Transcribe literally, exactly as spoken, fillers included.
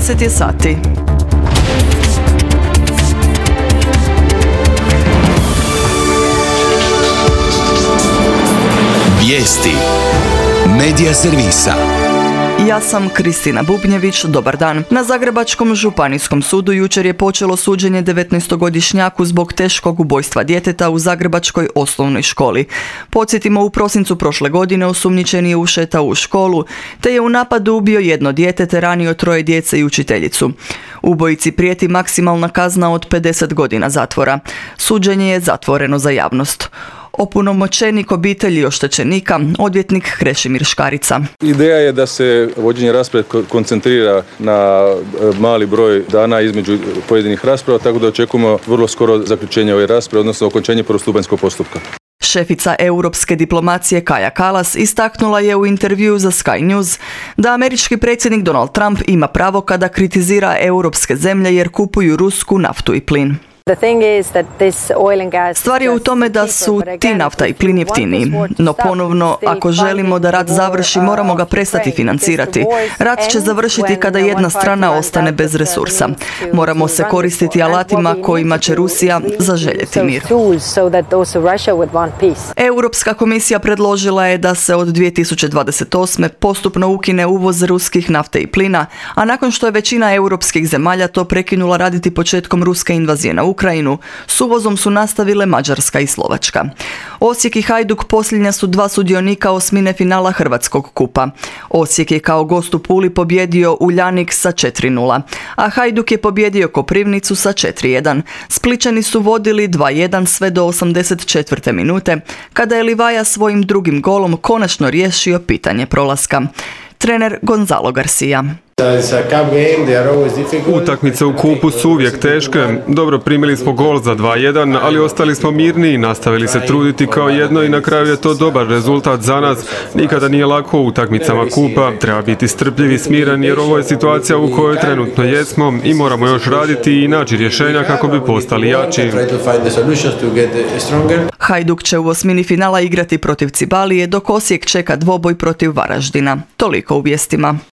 dvadeset je sati. Vijesti Medija servisa. Ja sam Kristina Bubnjević, dobar dan. Na Zagrebačkom županijskom sudu jučer je počelo suđenje devetnaestogodišnjaku zbog teškog ubojstva djeteta u zagrebačkoj osnovnoj školi. Podsjetimo, u prosincu prošle godine osumnjičeni je ušetao u školu, te je u napadu ubio jedno dijete te ranio troje djece i učiteljicu. Ubojici prijeti maksimalna kazna od pedeset godina zatvora. Suđenje je zatvoreno za javnost. Opunomoćenik obitelji oštećenika, odvjetnik Krešimir Škarica. Ideja je da se vođenje rasprave koncentrira na mali broj dana između pojedinih rasprava, tako da očekujemo vrlo skoro zaključenje ove rasprave, odnosno okončanje prvostupanjskog postupka. Šefica europske diplomacije Kaja Kallas istaknula je u intervjuu za Sky News da američki predsjednik Donald Trump ima pravo kada kritizira europske zemlje jer kupuju rusku naftu i plin. Stvar je u tome da su ti nafta i plin jeftiniji, no ponovno, ako želimo da rat završi, moramo ga prestati financirati. Rat će završiti kada jedna strana ostane bez resursa. Moramo se koristiti alatima kojima će Rusija zaželjeti mir. Europska komisija predložila je da se od dvije tisuće dvadeset osme postupno ukine uvoz ruskih nafte i plina, a nakon što je većina europskih zemalja to prekinula raditi početkom ruske invazije na Ukrajinu, s uvozom su nastavile Mađarska i Slovačka. Osijek i Hajduk posljednja su dva sudionika osmine finala Hrvatskog kupa. Osijek je kao gost u Puli pobjedio Uljanik sa četiri nula, a Hajduk je pobjedio Koprivnicu sa četiri jedan. Splićani su vodili dva jedan sve do osamdeset četvrte minute, kada je Livaja svojim drugim golom konačno riješio pitanje prolaska. Trener Gonzalo Garcia. Utakmice u kupu su uvijek teške. Dobro, primili smo gol za dva jedan, ali ostali smo mirni i nastavili se truditi kao jedno i na kraju je to dobar rezultat za nas. Nikada nije lako u utakmicama kupa. Treba biti strpljiv i smiren jer ovo je situacija u kojoj trenutno jesmo i moramo još raditi i naći rješenja kako bi postali jači. Hajduk će u osmini finala igrati protiv Cibalije, dok Osijek čeka dvoboj protiv Varaždina. Toliko u vijestima.